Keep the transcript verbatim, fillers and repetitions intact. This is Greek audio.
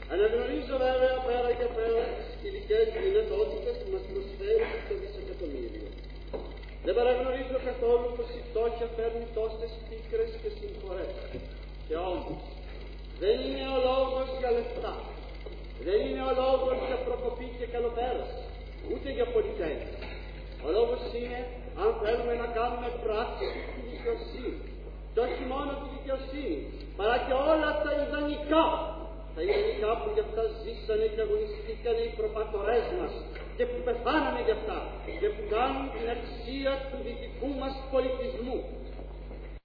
Αναγνωρίζω βέβαια πέρα και πέρα τις υλικές δυνατότητες που μας προσφέρει το δισεκατομμύριο. Δεν παραγνωρίζω καθόλου πως η φτώχεια φέρνει τόσες πίκρες και συμφορές. Και όμως, δεν είναι ο λόγος για λεφτά. Δεν είναι ο λόγος για προκοπή και καλοπέραση, ούτε για πολυτέλεια. Ο λόγος είναι αν θέλουμε να κάνουμε πράξη τη δικαιοσύνη. Και όχι μόνο τη δικαιοσύνη, παρά και όλα τα ιδανικά. Τα ιδανικά που γι' αυτά ζήσανε και αγωνιστήκανε οι προπατορές μας και που πεθάνανε γι' αυτά και που κάνουν την αξία του δυτικού μας πολιτισμού,